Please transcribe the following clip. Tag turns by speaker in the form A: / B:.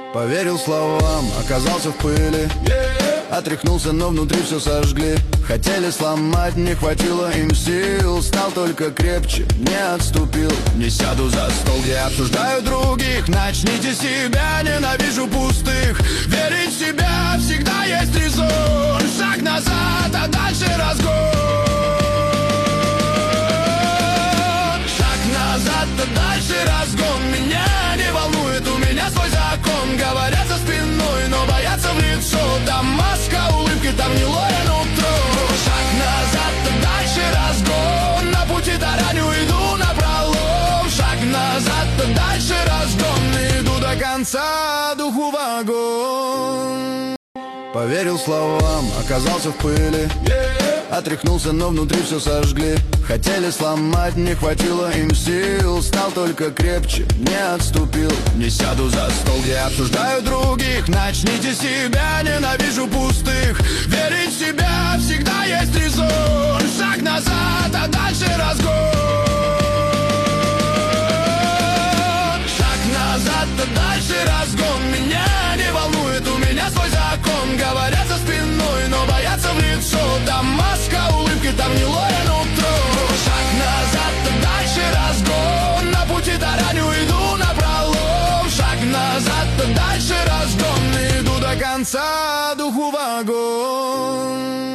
A: Поверил словам, оказался в пыли. Отряхнулся, но внутри все сожгли. Хотели сломать, не хватило им сил. Стал только крепче, не отступил. Не сяду за стол, где обсуждают других. Начните себя, ненавижу пустых. Верить в себя всегда есть резон. Шаг назад, а дальше разгон. Шаг назад, а дальше разгон. Меня не волнует, у меня свой закон. Говорят за спиной, но боятся в лицо. Там маска улыбки, там не лояль утро. Шаг назад, а дальше разгон. На пути тараню, иду напролом. Шаг назад, а дальше разгон. Иду до конца, духу в огонь. Поверил словам, оказался в пыли. Отряхнулся, но внутри все сожгли. Хотели сломать, не хватило им сил. Стал только крепче, не отступил. Не сяду за стол, где обсуждают других. Начните себя, ненавижу пустых. Верить в себя всегда есть резон. Шаг назад, а дальше разгон. Шаг назад, а дальше разгон. Меня не волнует, у меня свой закон. Говорят за спиной, но боятся в лицо. Там маска улыбки, там не лояль утро. Шаг назад, а дальше разгон. На пути тараню, иду напролом. Шаг назад, а дальше разгон. Иду до конца, духу в огонь.